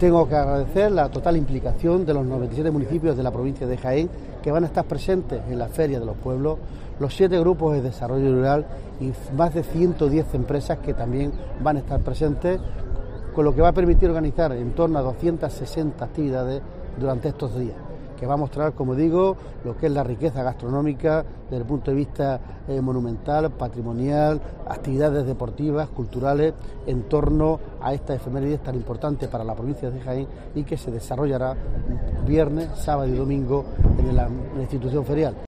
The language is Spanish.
Tengo que agradecer la total implicación de los 97 municipios de la provincia de Jaén que van a estar presentes en la Feria de los Pueblos, los 7 grupos de desarrollo rural y más de 110 empresas que también van a estar presentes, con lo que va a permitir organizar en torno a 260 actividades durante estos días, que va a mostrar, como digo, lo que es la riqueza gastronómica desde el punto de vista monumental, patrimonial, actividades deportivas, culturales, en torno a esta efeméride tan importante para la provincia de Jaén y que se desarrollará viernes, sábado y domingo en la institución ferial.